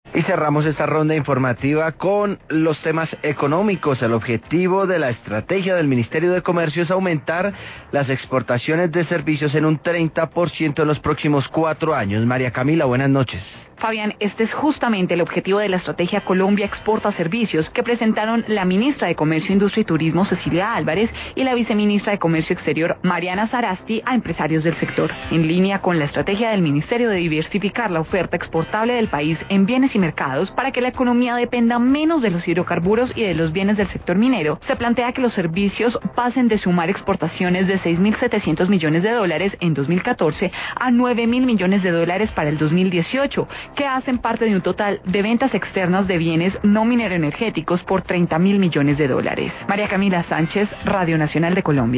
Y cerramos esta ronda informativa con los temas económicos. El objetivo de la estrategia del Ministerio de Comercio es aumentar las exportaciones de servicios en un 30% en los próximos 4 años. María Camila, buenas noches. Fabián, este es justamente el objetivo de la estrategia Colombia Exporta Servicios que presentaron la ministra de Comercio, Industria y Turismo, Cecilia Álvarez, y la viceministra de Comercio Exterior, Mariana Sarasti, a empresarios del sector. En línea con la estrategia del Ministerio de diversificar la oferta exportable del país en bienes y mercados para que la economía dependa menos de los hidrocarburos y de los bienes del sector minero, se plantea que los servicios pasen de sumar exportaciones de $6.700 millones en 2014 a $9.000 millones para el 2018, que hacen parte de un total de ventas externas de bienes no minero-energéticos por $30.000 millones. María Camila Sánchez, Radio Nacional de Colombia.